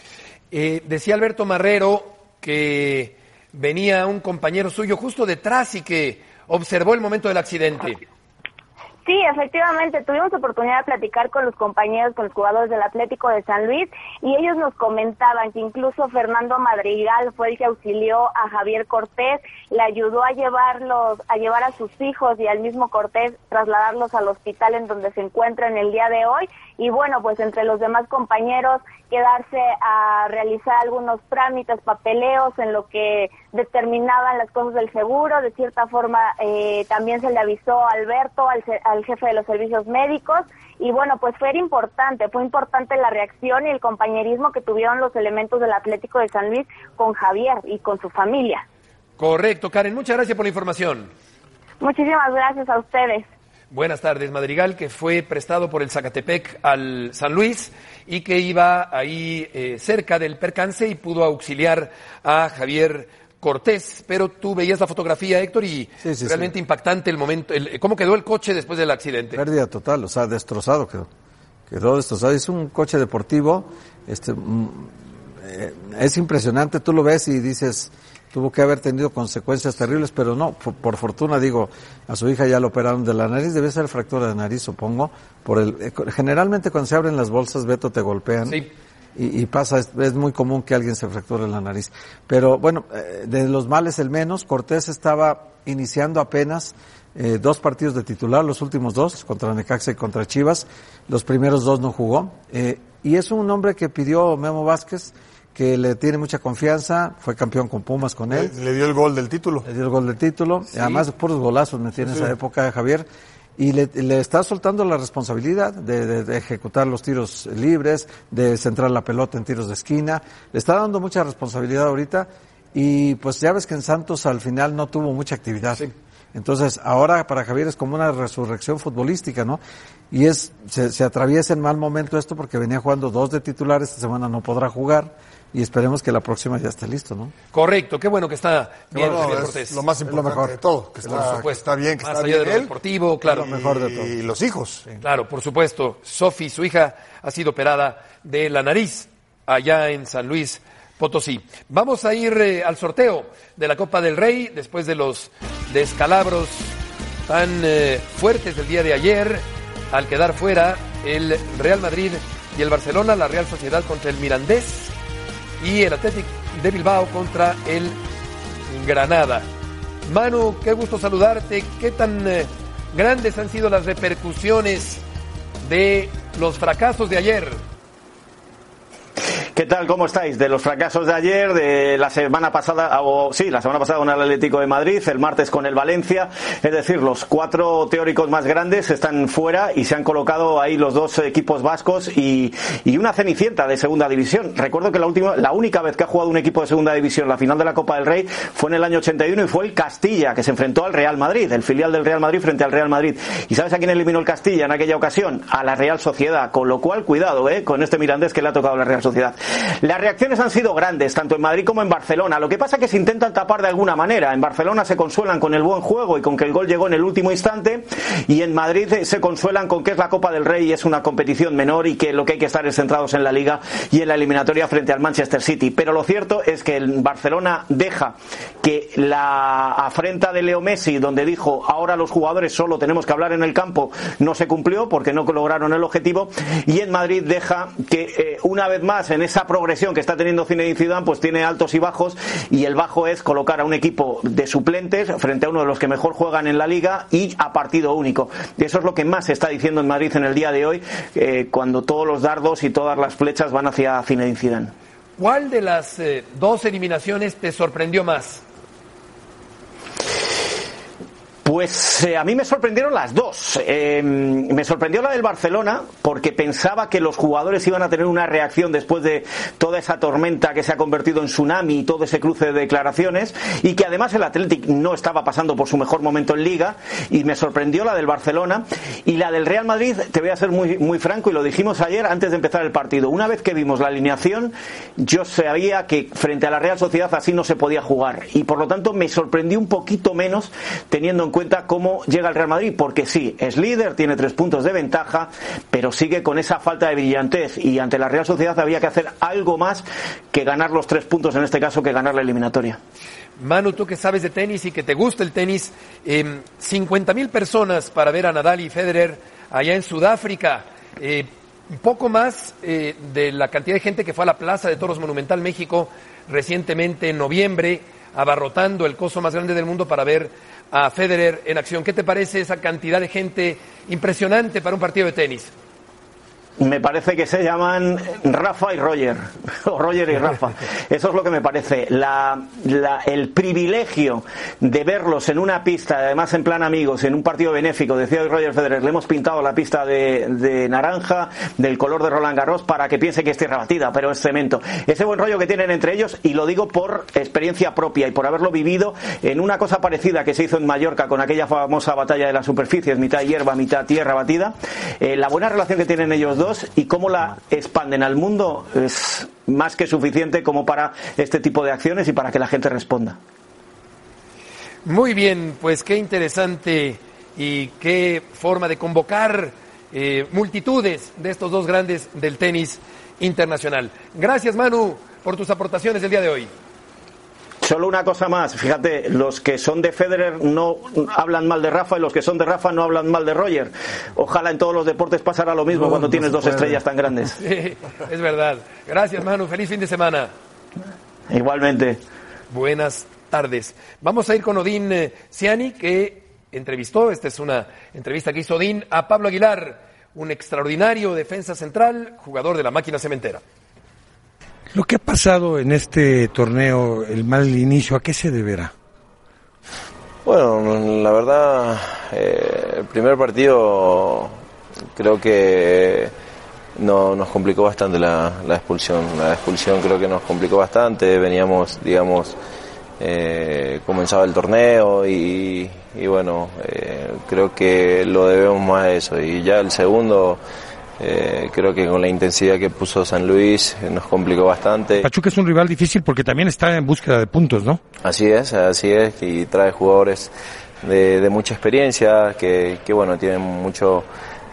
Eh, decía Alberto Marrero que venía un compañero suyo justo detrás y que observó el momento del accidente. Sí, efectivamente, tuvimos oportunidad de platicar con los compañeros, con los jugadores del Atlético de San Luis, y ellos nos comentaban que incluso Fernando Madrigal fue el que auxilió a Javier Cortés, le ayudó a llevarlos, a llevar a sus hijos y al mismo Cortés, trasladarlos al hospital en donde se encuentran el día de hoy, y bueno, pues entre los demás compañeros quedarse a realizar algunos trámites, papeleos en lo que determinaban las cosas del seguro. De cierta forma eh, también se le avisó a Alberto, al, al jefe de los servicios médicos, y bueno, pues fue importante, fue importante la reacción y el compañerismo que tuvieron los elementos del Atlético de San Luis con Javier y con su familia. Correcto, Karen, muchas gracias por la información. Muchísimas gracias a ustedes. Buenas tardes, Madrigal, que fue prestado por el Zacatepec al San Luis y que iba ahí eh, cerca del percance y pudo auxiliar a Javier Cortés. Pero tú veías la fotografía, Héctor, y sí, sí, realmente sí. Impactante el momento. El, ¿Cómo quedó el coche después del accidente? Pérdida total, o sea, destrozado quedó. Quedó destrozado. Es un coche deportivo, este, eh, es impresionante, tú lo ves y dices... Tuvo que haber tenido consecuencias terribles, pero no, por, por fortuna, digo, a su hija ya lo operaron de la nariz, debe ser fractura de nariz, supongo, por el, generalmente cuando se abren las bolsas, Beto, te golpean, sí. y, y pasa, es, es muy común que alguien se fracture la nariz. Pero bueno, eh, de los males el menos. Cortés estaba iniciando apenas eh, dos partidos de titular, los últimos dos, contra Necaxa y contra Chivas. Los primeros dos no jugó. Eh, y es un hombre que pidió Memo Vázquez, que le tiene mucha confianza, fue campeón con Pumas con él. Le, le dio el gol del título. Le dio el gol del título, sí. Además puros golazos metía en Sí. esa época Javier, y le, le está soltando la responsabilidad de, de, de ejecutar los tiros libres, de centrar la pelota en tiros de esquina, le está dando mucha responsabilidad ahorita, y pues ya ves que en Santos al final no tuvo mucha actividad. Sí. Entonces, ahora para Javier es como una resurrección futbolística, ¿no? Y es, se, se atraviesa en mal momento esto porque venía jugando dos de titulares, esta semana no podrá jugar, y esperemos que la próxima ya esté listo, ¿no? Correcto, qué bueno que está bien Bueno, Javier es Cortés. lo más importante lo mejor. de todo, que está, Por supuesto. que está bien, que Más está allá bien de lo él, deportivo, claro. y lo mejor de todo. Y los hijos. Sí. Claro, por supuesto. Sofi, su hija, ha sido operada de la nariz allá en San Luis Potosí. Vamos a ir eh, al sorteo de la Copa del Rey después de los descalabros tan eh, fuertes del día de ayer, al quedar fuera el Real Madrid y el Barcelona, la Real Sociedad contra el Mirandés y el Athletic de Bilbao contra el Granada. Manu, qué gusto saludarte. ¿Qué tan eh, grandes han sido las repercusiones de los fracasos de ayer? ¿Qué tal? ¿Cómo estáis? De los fracasos de ayer, de la semana pasada, o sí, la semana pasada con el Atlético de Madrid, el martes con el Valencia, es decir, los cuatro teóricos más grandes están fuera y se han colocado ahí los dos equipos vascos y, y una cenicienta de segunda división. Recuerdo que la última, la única vez que ha jugado un equipo de segunda división la final de la Copa del Rey fue en el año ochenta y uno y fue el Castilla, que se enfrentó al Real Madrid, el filial del Real Madrid frente al Real Madrid. ¿Y sabes a quién eliminó el Castilla en aquella ocasión? A la Real Sociedad, con lo cual cuidado, eh, con este Mirandés que le ha tocado a la Real Sociedad. Las reacciones han sido grandes, tanto en Madrid como en Barcelona. Lo que pasa es que se intentan tapar de alguna manera. En Barcelona se consuelan con el buen juego y con que el gol llegó en el último instante, y en Madrid se consuelan con que es la Copa del Rey y es una competición menor y que lo que hay que estar es centrados en la Liga y en la eliminatoria frente al Manchester City. Pero lo cierto es que el Barcelona deja que la afrenta de Leo Messi, donde dijo ahora los jugadores solo tenemos que hablar en el campo, no se cumplió porque no lograron el objetivo, y en Madrid deja que eh, una vez más en esa progresión que está teniendo Zinedine Zidane, pues tiene altos y bajos, y el bajo es colocar a un equipo de suplentes frente a uno de los que mejor juegan en la Liga y a partido único. Y eso es lo que más se está diciendo en Madrid en el día de hoy, eh, cuando todos los dardos y todas las flechas van hacia Zinedine Zidane. ¿Cuál de las eh, dos eliminaciones te sorprendió más? Pues eh, a mí me sorprendieron las dos. Eh, me sorprendió la del Barcelona porque pensaba que los jugadores iban a tener una reacción después de toda esa tormenta que se ha convertido en tsunami y todo ese cruce de declaraciones, y que además el Athletic no estaba pasando por su mejor momento en Liga, y me sorprendió la del Barcelona. Y la del Real Madrid, te voy a ser muy, muy franco, y lo dijimos ayer antes de empezar el partido, una vez que vimos la alineación yo sabía que frente a la Real Sociedad así no se podía jugar, y por lo tanto me sorprendió un poquito menos teniendo en cuenta cómo llega el Real Madrid, porque sí, es líder, tiene tres puntos de ventaja, pero sigue con esa falta de brillantez, y ante la Real Sociedad había que hacer algo más que ganar los tres puntos, en este caso, que ganar la eliminatoria. Manu, tú que sabes de tenis y que te gusta el tenis, eh, cincuenta mil personas para ver a Nadal y Federer allá en Sudáfrica, eh, un poco más eh, de la cantidad de gente que fue a la Plaza de Toros Monumental México recientemente en noviembre, abarrotando el coso más grande del mundo para ver a Federer en acción. ¿Qué te parece esa cantidad de gente impresionante para un partido de tenis? Me parece que se llaman Rafa y Roger, o Roger y Rafa. Eso es lo que me parece. La, la, el privilegio de verlos en una pista, además en plan amigos, en un partido benéfico. Decía hoy Roger Federer, le hemos pintado la pista de, de naranja, del color de Roland Garros, para que piense que es tierra batida, pero es cemento. Ese buen rollo que tienen entre ellos, y lo digo por experiencia propia y por haberlo vivido en una cosa parecida que se hizo en Mallorca con aquella famosa batalla de las superficies, mitad hierba, mitad tierra batida. Eh, la buena relación que tienen ellos dos y cómo la expanden al mundo es más que suficiente como para este tipo de acciones y para que la gente responda. Muy bien, pues qué interesante y qué forma de convocar eh, multitudes de estos dos grandes del tenis internacional. Gracias, Manu, por tus aportaciones del día de hoy. Solo una cosa más, fíjate, los que son de Federer no hablan mal de Rafa y los que son de Rafa no hablan mal de Roger. Ojalá en todos los deportes pasara lo mismo no, cuando no tienes dos puede. estrellas tan grandes. Sí, es verdad. Gracias, Manu. Feliz fin de semana. Igualmente. Buenas tardes. Vamos a ir con Odín eh, Ciani, que entrevistó, esta es una entrevista que hizo Odín, a Pablo Aguilar, un extraordinario defensa central, jugador de la máquina cementera. Lo que ha pasado en este torneo, el mal inicio, ¿a qué se deberá? Bueno, la verdad, eh, el primer partido creo que no, nos complicó bastante la, la expulsión. La expulsión creo que nos complicó bastante. Veníamos, digamos, eh, comenzaba el torneo y, y bueno, eh, creo que lo debemos más a eso. Y ya el segundo... Eh, creo que con la intensidad que puso San Luis eh, nos complicó bastante. Pachuca es un rival difícil porque también está en búsqueda de puntos, ¿no? Así es, así es, y trae jugadores de, de mucha experiencia que, que bueno, tienen mucho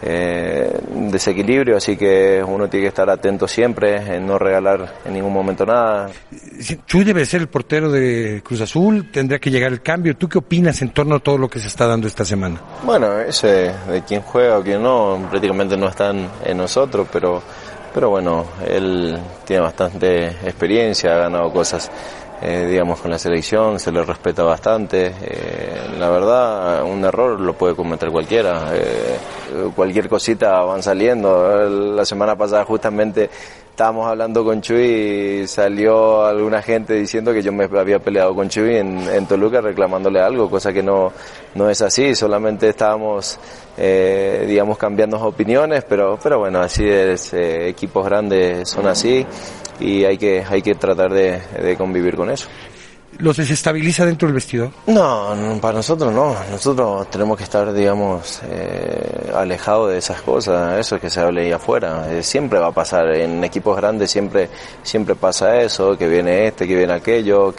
eh, desequilibrio, así que uno tiene que estar atento siempre en no regalar en ningún momento nada. Chuy debe ser el portero de Cruz Azul, tendría que llegar el cambio. ¿Tú qué opinas en torno a todo lo que se está dando esta semana? Bueno, ese de quién juega o quién no, prácticamente no están en nosotros, pero, pero bueno, él tiene bastante experiencia, ha ganado cosas, eh, digamos, con la selección, se le respeta bastante. Eh, la verdad, un error lo puede cometer cualquiera. Eh, cualquier cosita van saliendo. La semana pasada justamente estábamos hablando con Chuy y salió alguna gente diciendo que yo me había peleado con Chuy en, en Toluca reclamándole algo, cosa que no, no es así, solamente estábamos, eh, digamos, cambiando opiniones, pero, pero bueno, así es, eh, equipos grandes son así y hay que, hay que tratar de, de convivir con eso. ¿Los desestabiliza dentro del vestidor? No, no, para nosotros no. Nosotros tenemos que estar, digamos, eh, alejados de esas cosas. Eso que se hable ahí afuera. Eh, siempre va a pasar. En equipos grandes siempre, siempre pasa eso, que viene este, que viene aquello,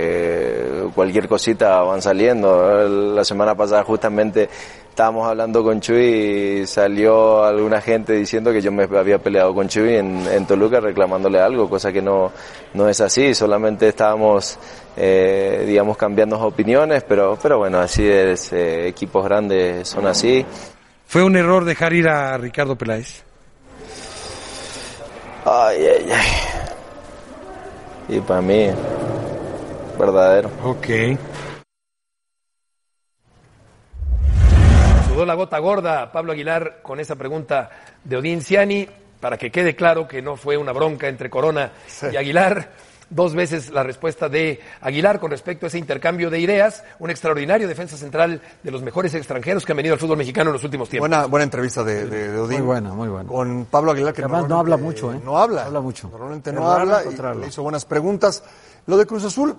que cualquier cosita van saliendo. La semana pasada justamente estábamos hablando con Chuy y salió alguna gente diciendo que yo me había peleado con Chuy en, en Toluca reclamándole algo, cosa que no, no es así, solamente estábamos, eh, digamos, cambiando opiniones, pero, pero bueno, así es, eh, equipos grandes son así. ¿Fue un error dejar ir a Ricardo Peláez? Ay, ay, ay. Y para mí, verdadero. Ok. Sudó la gota gorda Pablo Aguilar con esa pregunta de Odín Ciani, para que quede claro que no fue una bronca entre Corona sí. y Aguilar. Dos veces la respuesta de Aguilar con respecto a ese intercambio de ideas, un extraordinario defensa central de los mejores extranjeros que han venido al fútbol mexicano en los últimos tiempos. Buena, buena entrevista de, de, de Odín. Muy buena, muy buena. Con Pablo Aguilar, que además no habla mucho, ¿eh? No habla. habla mucho. Normalmente no habla y le hizo buenas preguntas. Lo de Cruz Azul,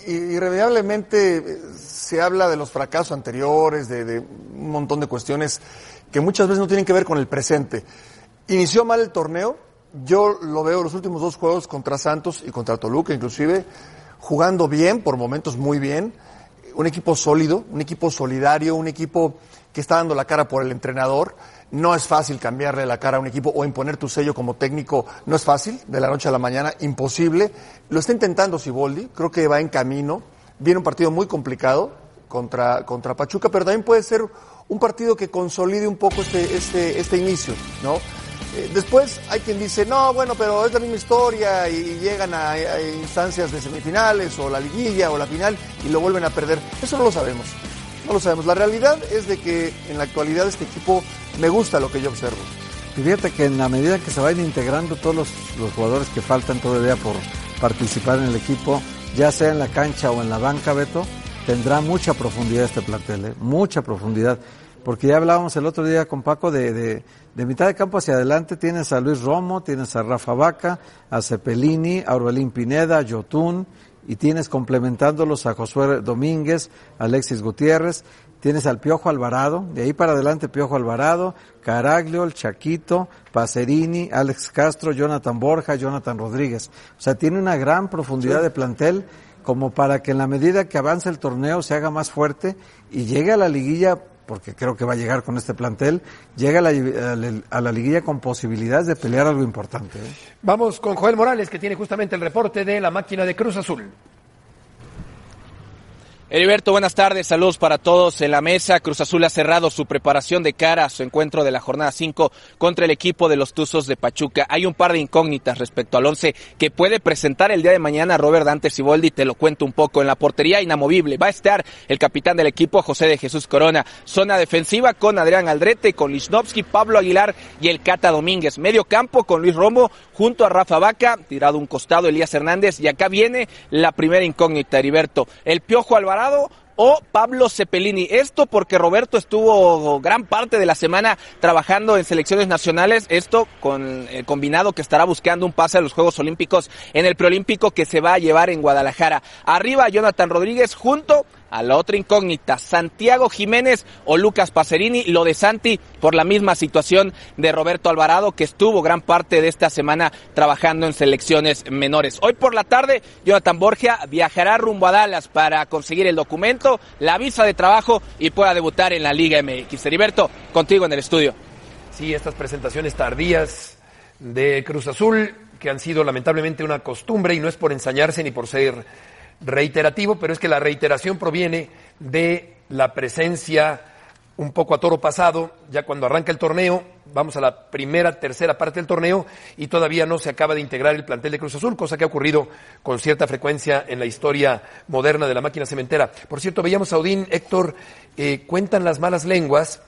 irremediablemente se habla de los fracasos anteriores, de, de un montón de cuestiones que muchas veces no tienen que ver con el presente. Inició mal el torneo, yo lo veo los últimos dos juegos contra Santos y contra Toluca, inclusive, jugando bien, por momentos muy bien, un equipo sólido, un equipo solidario, un equipo que está dando la cara por el entrenador. No es fácil cambiarle la cara a un equipo o imponer tu sello como técnico, no es fácil, de la noche a la mañana, imposible. Lo está intentando Siboldi, creo que va en camino. Viene un partido muy complicado contra, contra Pachuca, pero también puede ser un partido que consolide un poco este, este, este inicio, ¿no? Eh, después hay quien dice, no, bueno, pero es la misma historia y llegan a, a instancias de semifinales o la liguilla o la final y lo vuelven a perder. Eso no lo sabemos, no lo sabemos. La realidad es de que en la actualidad este equipo me gusta lo que yo observo. Y fíjate que en la medida que se vayan integrando todos los, los jugadores que faltan todavía por participar en el equipo, ya sea en la cancha o en la banca, Beto, tendrá mucha profundidad este plantel, ¿eh? Mucha profundidad. Porque ya hablábamos el otro día con Paco de, de, de mitad de campo hacia adelante tienes a Luis Romo, tienes a Rafa Vaca, a Cepelini, a Orbelín Pineda, a Yotún, y tienes complementándolos a Josué Domínguez, a Alexis Gutiérrez, tienes al Piojo Alvarado, de ahí para adelante Piojo Alvarado, Caraglio, el Chaquito, Pacerini, Alex Castro, Jonathan Borja, Jonathan Rodríguez. O sea, tiene una gran profundidad sí. de plantel como para que en la medida que avance el torneo se haga más fuerte y llegue a la liguilla, porque creo que va a llegar con este plantel, llega a la, a la, a la liguilla con posibilidades de pelear algo importante, ¿eh? Vamos con Joel Morales, que tiene justamente el reporte de la máquina de Cruz Azul. Heriberto, buenas tardes, saludos para todos en la mesa. Cruz Azul ha cerrado su preparación de cara a su encuentro de la jornada cinco contra el equipo de los Tuzos de Pachuca. Hay un par de incógnitas respecto al once que puede presentar el día de mañana Robert Dante Siboldi, te lo cuento un poco. En la portería inamovible va a estar el capitán del equipo, José de Jesús Corona. Zona defensiva con Adrián Aldrete, con Lichnowsky, Pablo Aguilar y el Cata Domínguez. Medio campo con Luis Romo junto a Rafa Vaca, tirado un costado Elías Hernández. Y acá viene la primera incógnita, Heriberto. El Piojo Alvarado o Pablo Cepelini. Esto porque Roberto estuvo gran parte de la semana trabajando en selecciones nacionales, esto con el combinado que estará buscando un pase a los Juegos Olímpicos en el preolímpico que se va a llevar en Guadalajara. Arriba Jonathan Rodríguez junto a la otra incógnita, Santiago Jiménez o Lucas Pacerini. Lo de Santi por la misma situación de Roberto Alvarado, que estuvo gran parte de esta semana trabajando en selecciones menores. Hoy por la tarde, Jonathan Borgia viajará rumbo a Dallas para conseguir el documento, la visa de trabajo y pueda debutar en la Liga M X. Heriberto, contigo en el estudio. Sí, estas presentaciones tardías de Cruz Azul, que han sido lamentablemente una costumbre, y no es por ensañarse ni por ser reiterativo, pero es que la reiteración proviene de la presencia un poco a toro pasado. Ya cuando arranca el torneo, vamos a la primera, tercera parte del torneo y todavía no se acaba de integrar el plantel de Cruz Azul, cosa que ha ocurrido con cierta frecuencia en la historia moderna de la máquina cementera. Por cierto, veíamos a Odín, Héctor, eh, cuentan las malas lenguas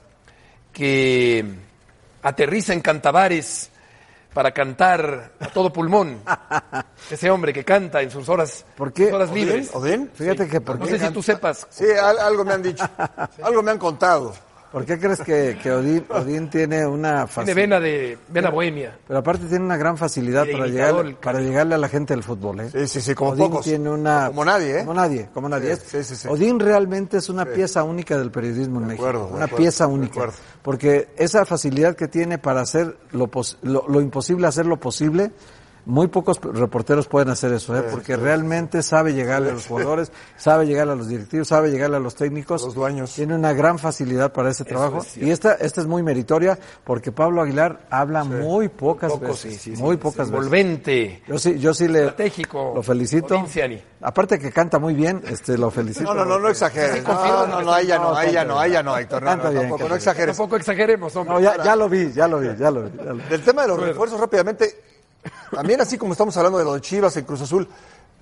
que aterriza en Cantabares para cantar a todo pulmón. Ese hombre que canta en sus horas, ¿Por qué? sus horas ¿Odín? libres. ¿Odín? Fíjate Sí. que por No qué sé si canta- tú sepas. Sí, al- algo me han dicho. Algo me han contado. ¿Por qué crees que, que Odín, Odín tiene una Tiene facilidad? vena de vena bohemia. Pero aparte tiene una gran facilidad Y de para imitador, llegar, para llegarle a la gente del fútbol, ¿eh? Sí, sí, sí, como Odín pocos. tiene una... Como nadie, ¿eh? Como nadie, como nadie. Sí, sí, sí, sí. Odín realmente es una Sí. pieza única del periodismo en México. acuerdo, de una acuerdo, pieza de única. acuerdo. Porque esa facilidad que tiene para hacer lo, pos- lo, lo imposible, hacer lo posible, muy pocos reporteros pueden hacer eso, ¿eh? Sí, Porque sí. realmente sabe llegarle a los jugadores, sabe llegarle a los directivos, sabe llegarle a los técnicos. Los dueños. Tiene una gran facilidad para ese trabajo. es cierto. Y esta, esta es muy meritoria porque Pablo Aguilar habla muy pocas Poco, veces. sí, sí, sí, muy sí, pocas sí. veces. Envolvente, Yo sí, yo sí le estratégico. lo felicito. Odín Ciani. Aparte que canta muy bien, este lo felicito. No, no, no, no exageres. No, no, no, ahí ya no, ahí ya no, ahí ya no, Héctor. No, Canta no, bien, tampoco, canta no bien. exageres. Tampoco exageremos, hombre. No, ya, ya lo vi, ya lo vi, ya lo vi. ya lo vi. Del tema de los refuerzos, rápidamente, también así como estamos hablando de lo de Chivas en Cruz Azul,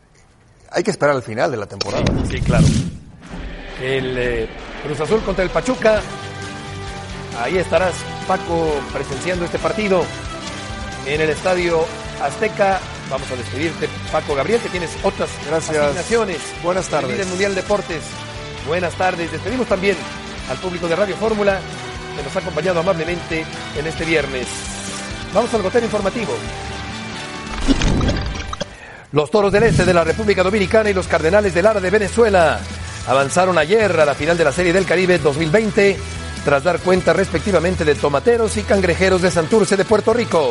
hay que esperar al final de la temporada. Sí, claro. El eh, Cruz Azul contra el Pachuca. Ahí estarás, Paco, presenciando este partido en el Estadio Azteca. Vamos a despedirte, Paco Gabriel, que tienes otras Gracias. asignaciones. Buenas tardes. El Mundial Deportes. Buenas tardes. Despedimos también al público de Radio Fórmula, que nos ha acompañado amablemente en este viernes. Vamos al gotero informativo. Los Toros del Este de la República Dominicana y los Cardenales de Lara de Venezuela avanzaron ayer a la final de la Serie del Caribe dos mil veinte tras dar cuenta respectivamente de Tomateros y Cangrejeros de Santurce de Puerto Rico.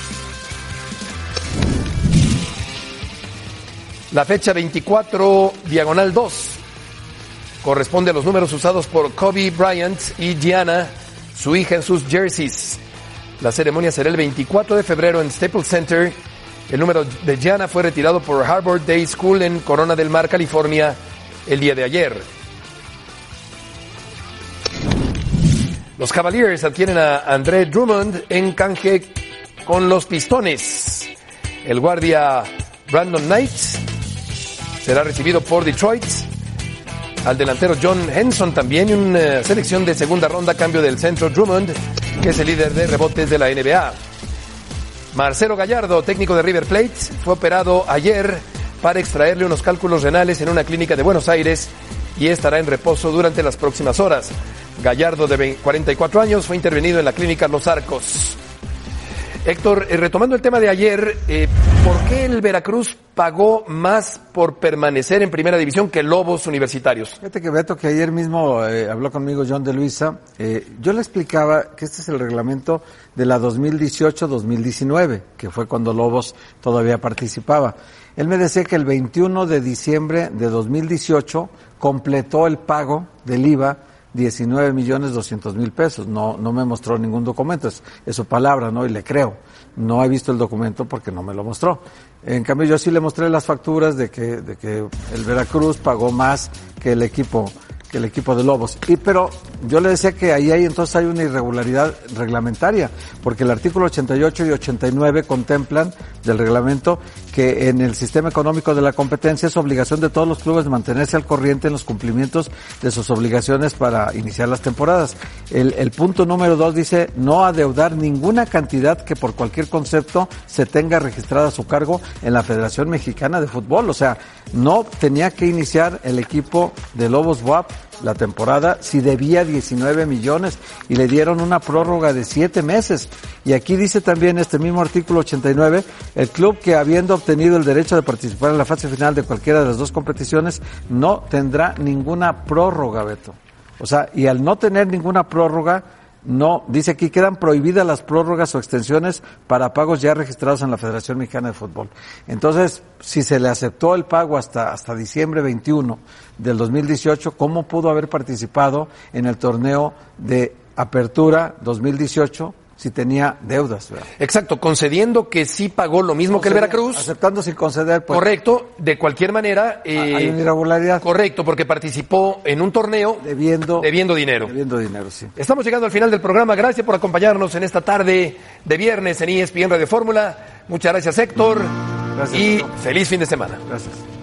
La fecha veinticuatro, diagonal dos, corresponde a los números usados por Kobe Bryant y Gianna, su hija, en sus jerseys. La ceremonia será el veinticuatro de febrero en Staples Center. El número de Gianna fue retirado por Harbor Day School en Corona del Mar, California, el día de ayer. Los Cavaliers adquieren a André Drummond en canje con los Pistones. El guardia Brandon Knight será recibido por Detroit. Al delantero John Henson también, una selección de segunda ronda a cambio del centro Drummond, que es el líder de rebotes de la N B A. Marcelo Gallardo, técnico de River Plate, fue operado ayer para extraerle unos cálculos renales en una clínica de Buenos Aires y estará en reposo durante las próximas horas. Gallardo, de cuarenta y cuatro años, fue intervenido en la clínica Los Arcos. Héctor, eh, retomando el tema de ayer, eh, ¿por qué el Veracruz pagó más por permanecer en primera división que Lobos Universitarios? Fíjate que Beto, que ayer mismo eh, habló conmigo John de Luisa, eh, yo le explicaba que este es el reglamento de la dos mil dieciocho dos mil diecinueve, que fue cuando Lobos todavía participaba. Él me decía que el veintiuno de diciembre de dos mil dieciocho completó el pago del I V A diecinueve millones doscientos mil pesos. No, no me mostró ningún documento, es, es su palabra, ¿no? Y le creo. No he visto el documento porque no me lo mostró. En cambio, yo sí le mostré las facturas de que, de que el Veracruz pagó más que el equipo, que el equipo de Lobos. Y pero yo le decía que ahí hay entonces hay una irregularidad reglamentaria, porque el artículo ochenta y ocho y ochenta y nueve contemplan del reglamento que en el sistema económico de la competencia es obligación de todos los clubes mantenerse al corriente en los cumplimientos de sus obligaciones para iniciar las temporadas. El, el punto número dos dice no adeudar ninguna cantidad que por cualquier concepto se tenga registrada a su cargo en la Federación Mexicana de Fútbol. O sea, no tenía que iniciar el equipo de Lobos B U A P la temporada si debía diecinueve millones y le dieron una prórroga de siete meses. Y aquí dice también este mismo artículo ochenta y nueve, el club que habiendo obtenido el derecho de participar en la fase final de cualquiera de las dos competiciones no tendrá ninguna prórroga, Beto. O sea, y al no tener ninguna prórroga, no, dice aquí, quedan prohibidas las prórrogas o extensiones para pagos ya registrados en la Federación Mexicana de Fútbol. Entonces, si se le aceptó el pago hasta hasta diciembre veintiuno del dos mil dieciocho, ¿cómo pudo haber participado en el torneo de Apertura dos mil dieciocho si tenía deudas? ¿Verdad? Exacto, concediendo que sí pagó lo mismo que el Veracruz. Aceptando sin conceder. Pues, correcto, de cualquier manera. Eh, hay una irregularidad. Correcto, porque participó en un torneo debiendo, debiendo dinero. Debiendo dinero, sí. Estamos llegando al final del programa. Gracias por acompañarnos en esta tarde de viernes en E S P N Radio Fórmula. Muchas gracias, Héctor. Gracias, y Héctor. feliz fin de semana. Gracias.